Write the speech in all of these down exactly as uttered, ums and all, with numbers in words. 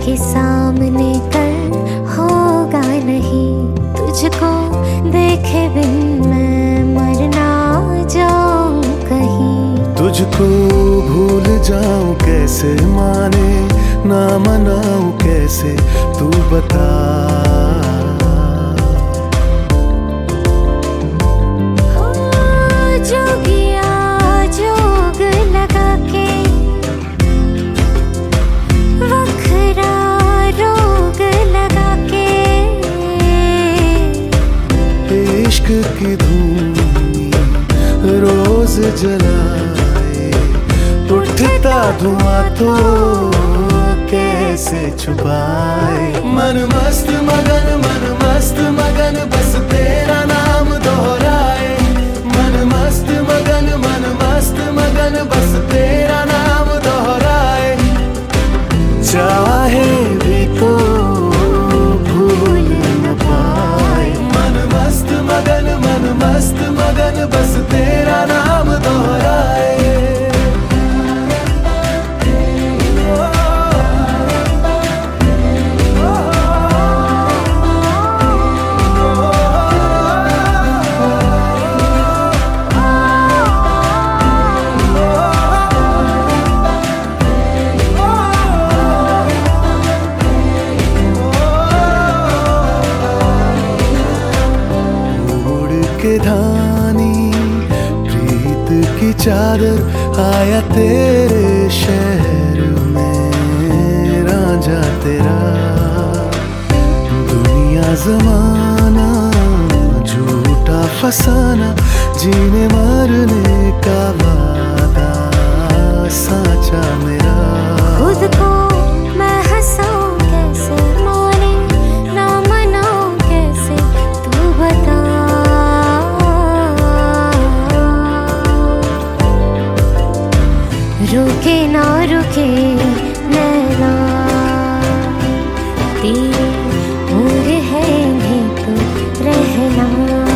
के सामने कल होगा नहीं, तुझको देखे बिन मैं मर ना जाऊं कहीं। तुझको भूल जाऊं कैसे, माने ना मनाऊं कैसे, तू बता। जोगिया जोग लगा के वखरा रोग लगा के, इश्क की धूनी रोज जलाए, उठता धुआं तो कैसे छुपाए। मन मस्त मगन मन मस्त मगन बस तेरा नाम दोहराए। मन मस्त मगन मन मस्त मगन बस तेरा नाम दोहराए। चाहे भी तो भूल न पाए। मन मस्त मगन मन मस्त मगन बस तेरा नाम दोहराए। के धानी प्रीत की चादर आया तेरे शहर में रांझा तेरा। दुनिया जमाना झूठा फसाना, जीने मरने का वादा साचा मेरा। खुद को मैं हंसाऊं कैसे, माने ना मनाऊं कैसे, तू बता। रुके ना रुके नैना तेरी उम्र है भी तो रहना।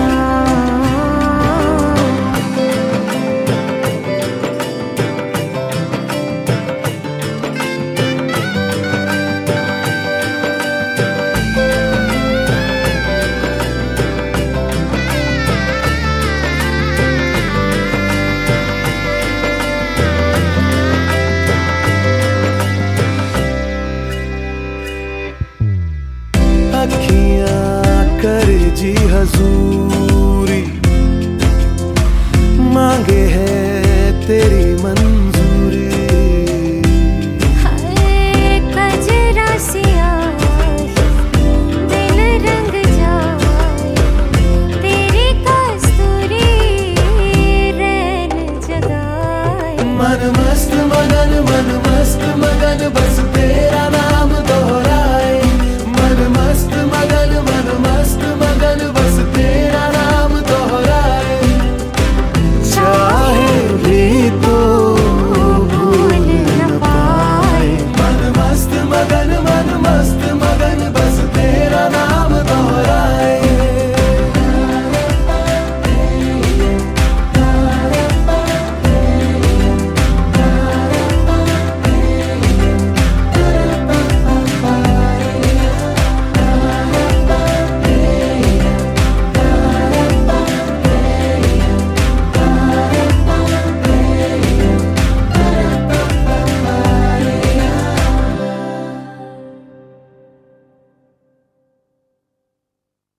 अखियां करे जी हजूरी, मांगे है तेरी मंजूरी। कजरा सियाही दिल रंग जाए, तेरी कस्तूरी रैन जगाए। मन मस्त मगन मन मस्त मगन बस